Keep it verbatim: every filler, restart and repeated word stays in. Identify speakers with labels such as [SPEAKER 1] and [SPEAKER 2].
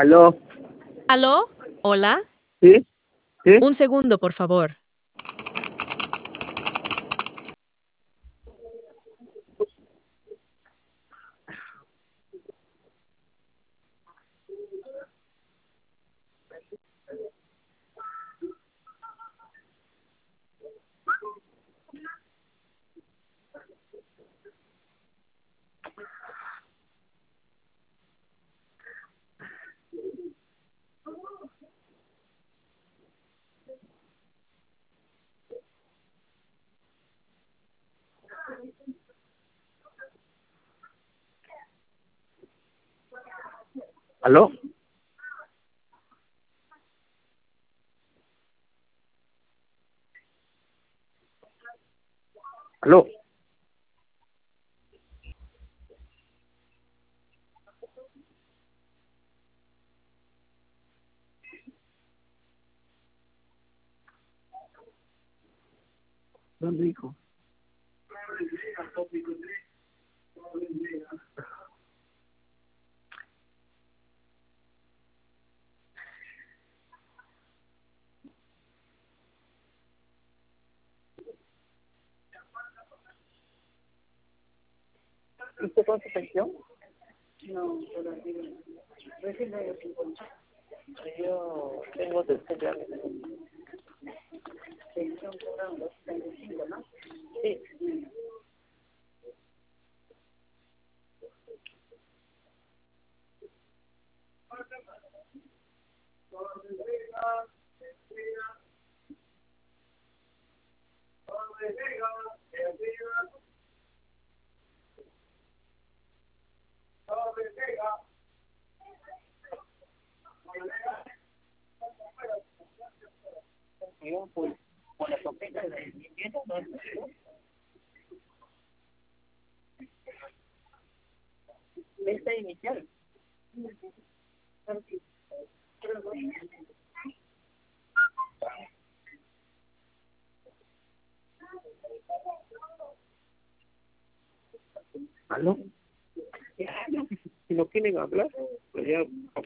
[SPEAKER 1] ¿Aló?
[SPEAKER 2] ¿Aló? ¿Hola?
[SPEAKER 1] ¿Sí? ¿Sí?
[SPEAKER 2] Un segundo, por favor.
[SPEAKER 1] ¿Aló? ¿Aló? ¿Dónde, hijo? ¿Usted con su pensión? No, todavía. Recién me Yo tengo tercera pensión cobrando setenta y cinco, ¿no? Sí. Yo, pues, con la sopita de limpieza, ¿no? Esta inicial. ¿Aló? Si no quieren hablar, pues ya